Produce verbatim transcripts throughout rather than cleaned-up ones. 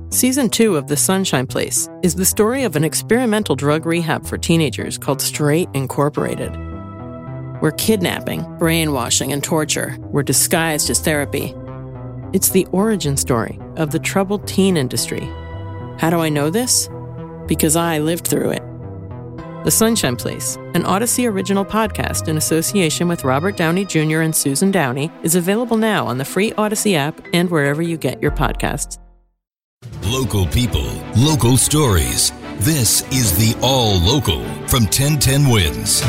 Season two of The Sunshine Place is the story of an experimental drug rehab for teenagers called Straight Incorporated, where kidnapping, brainwashing, and torture were disguised as therapy. It's the origin story of the troubled teen industry. How do I know this? Because I lived through it. The Sunshine Place, an Odyssey original podcast in association with Robert Downey Junior and Susan Downey, is available now on the free Odyssey app and wherever you get your podcasts. Local people, local stories. This is the All Local from ten ten Wins.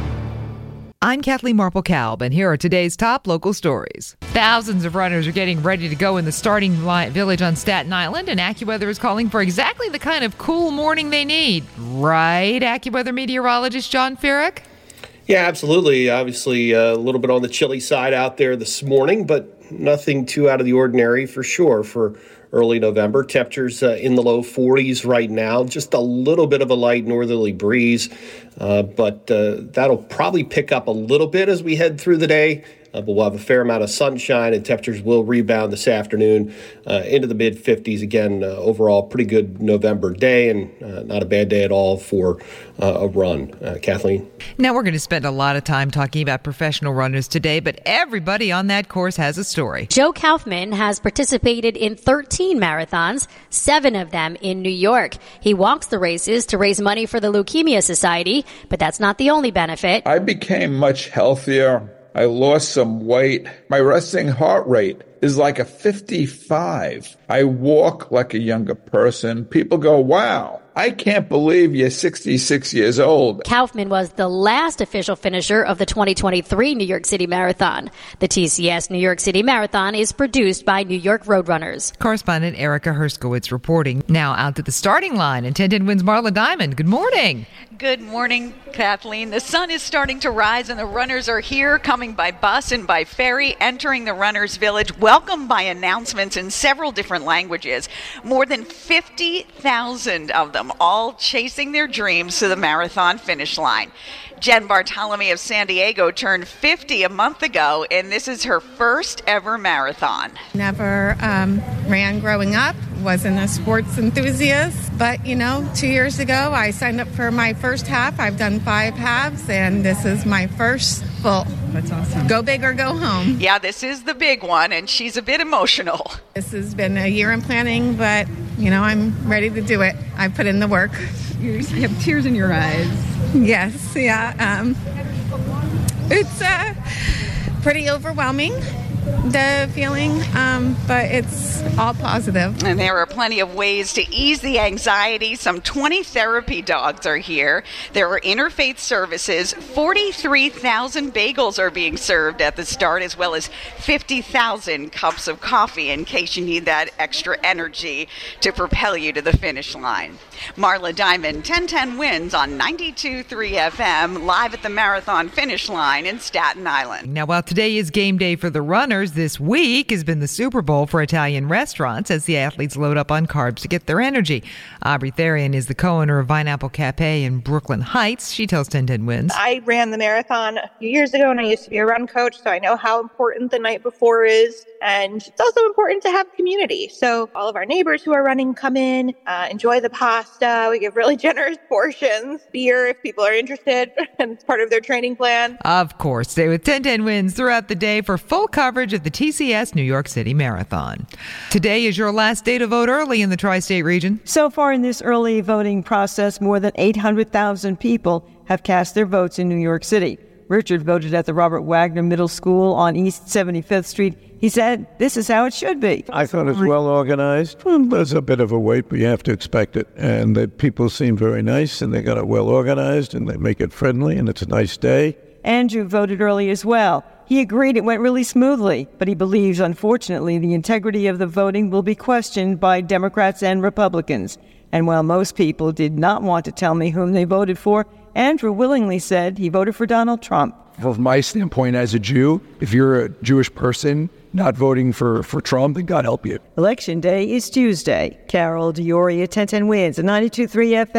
I'm Kathleen Marple-Kalb, and here are today's top local stories. Thousands of runners are getting ready to go in the starting line village on Staten Island, and AccuWeather is calling for exactly the kind of cool morning they need. Right, AccuWeather meteorologist John Feerick? Yeah, absolutely. Obviously, uh, a little bit on the chilly side out there this morning, but nothing too out of the ordinary for sure for early November. Temperatures uh, in the low forties right now. Just a little bit of a light northerly breeze, uh, but uh, that'll probably pick up a little bit as we head through the day. Uh, but we'll have a fair amount of sunshine, and temperatures will rebound this afternoon uh, into the mid fifties. Again, uh, overall, pretty good November day, and uh, not a bad day at all for uh, a run. Uh, Kathleen? Now, we're going to spend a lot of time talking about professional runners today, but everybody on that course has a story. Joe Kaufman has participated in thirteen marathons, seven of them in New York. He walks the races to raise money for the Leukemia Society, but that's not the only benefit. I became much healthier. I lost some weight. My resting heart rate is like a fifty-five. I walk like a younger person. People go, wow, I can't believe you're sixty-six years old. Kaufman was the last official finisher of the twenty twenty-three New York City Marathon. The T C S New York City Marathon is produced by New York Roadrunners. Correspondent Erica Herskowitz reporting. Now out to the starting line, and ten ten Wins Marla Diamond. Good morning. Good morning, Kathleen. The sun is starting to rise, and the runners are here, coming by bus and by ferry, entering the Runners Village, welcomed by announcements in several different languages. More than fifty thousand of them, all chasing their dreams to the marathon finish line. Jen Bartolome of San Diego turned fifty a month ago, and this is her first ever marathon. Never um, ran growing up, wasn't a sports enthusiast, but you know, two years ago I signed up for my first half. I've done five halves, and this is my first full. That's awesome. Go big or go home. Yeah, this is the big one, and she's a bit emotional. This has been a year in planning, but you know, I'm ready to do it. I put in the work. You have tears in your eyes. Yes, yeah. Um, it's uh, pretty overwhelming, the feeling, um, but it's all positive. And there are plenty of ways to ease the anxiety. Some twenty therapy dogs are here. There are interfaith services. forty-three thousand bagels are being served at the start, as well as fifty thousand cups of coffee in case you need that extra energy to propel you to the finish line. Marla Diamond, ten ten Wins on ninety-two point three F M, live at the marathon finish line in Staten Island. Now, while today is game day for the runners, this week has been the Super Bowl for Italian restaurants as the athletes load up on carbs to get their energy. Aubrey Therian is the co-owner of Vineapple Cafe in Brooklyn Heights. She tells ten ten Wins. I ran the marathon a few years ago, and I used to be a run coach, so I know how important the night before is. And it's also important to have community. So all of our neighbors who are running come in, uh, enjoy the pasta. We give really generous portions, beer if people are interested, and it's part of their training plan. Of course. Stay with ten ten Wins throughout the day for full coverage of the T C S New York City Marathon. Today is your last day to vote early in the tri-state region. So far in this early voting process, more than eight hundred thousand people have cast their votes in New York City. Richard voted at the Robert Wagner Middle School on East seventy-fifth Street. He said, this is how it should be. I thought it was well organized. Well, there's a bit of a wait, but you have to expect it. And the people seem very nice, and they got it well organized, and they make it friendly, and it's a nice day. Andrew voted early as well. He agreed it went really smoothly, but he believes, unfortunately, the integrity of the voting will be questioned by Democrats and Republicans. And while most people did not want to tell me whom they voted for, Andrew willingly said he voted for Donald Trump. From my standpoint as a Jew, if you're a Jewish person not voting for, for Trump, then God help you. Election day is Tuesday. Carol D'Ioria, ten ten Wins, at ninety-two point three F M,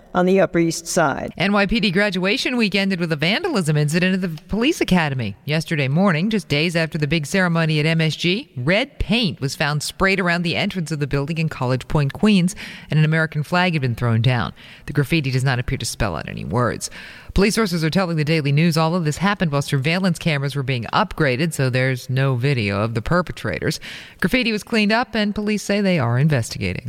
on the Upper East Side. N Y P D graduation week ended with a vandalism incident at the police academy. Yesterday morning, just days after the big ceremony at M S G, red paint was found sprayed around the entrance of the building in College Point, Queens, and an American flag had been thrown down. The graffiti does not appear to spell out any words. Police sources are telling the Daily News all of this happened while surveillance cameras were being upgraded, so there's no video of the perpetrators. Graffiti was cleaned up, and police say they are investigating.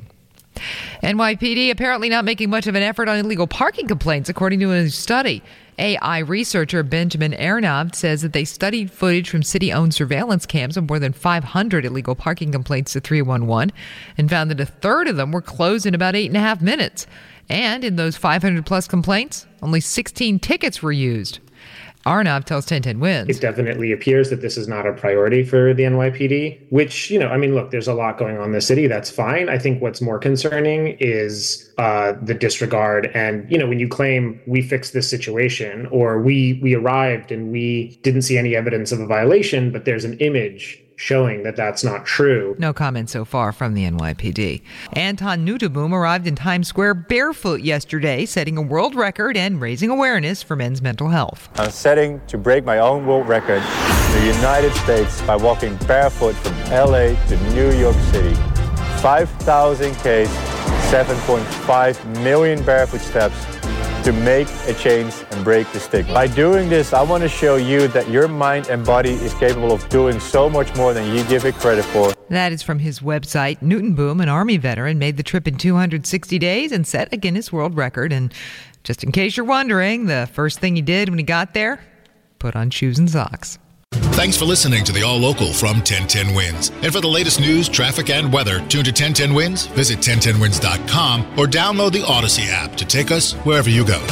N Y P D apparently not making much of an effort on illegal parking complaints, according to a study. A I researcher Benjamin Arnav says that they studied footage from city-owned surveillance cams of more than five hundred illegal parking complaints to three one one and found that a third of them were closed in about eight and a half minutes. And in those five hundred plus complaints, only sixteen tickets were used. Arnav tells ten ten Wins. It definitely appears that this is not a priority for the N Y P D, which, you know, I mean, look, there's a lot going on in the city. That's fine. I think what's more concerning is uh, the disregard. And, you know, when you claim we fixed this situation or we we arrived and we didn't see any evidence of a violation, but there's an image showing that that's not true. No comment so far from the N Y P D. Anton Nutuboom arrived in Times Square barefoot yesterday, setting a world record and raising awareness for men's mental health. I'm setting to break my own world record in the United States by walking barefoot from L A to New York City. five thousand Ks, seven point five million barefoot steps to make a change and break the stigma. By doing this, I want to show you that your mind and body is capable of doing so much more than you give it credit for. That is from his website. Nutuboom, an Army veteran, made the trip in two hundred sixty days and set a Guinness World Record. And just in case you're wondering, the first thing he did when he got there, put on shoes and socks. Thanks for listening to the All Local from ten ten Wins. And for the latest news, traffic, and weather, tune to ten ten Wins, visit ten ten wins dot com, or download the Odyssey app to take us wherever you go.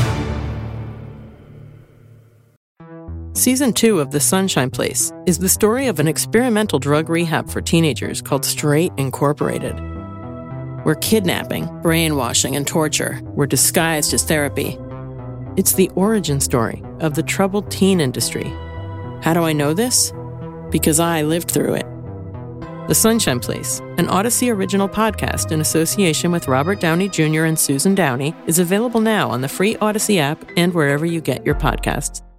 Season two of The Sunshine Place is the story of an experimental drug rehab for teenagers called Straight Incorporated, where kidnapping, brainwashing, and torture were disguised as therapy. It's the origin story of the troubled teen industry. How do I know this? Because I lived through it. The Sunshine Place, an Odyssey original podcast in association with Robert Downey Junior and Susan Downey, is available now on the free Odyssey app and wherever you get your podcasts.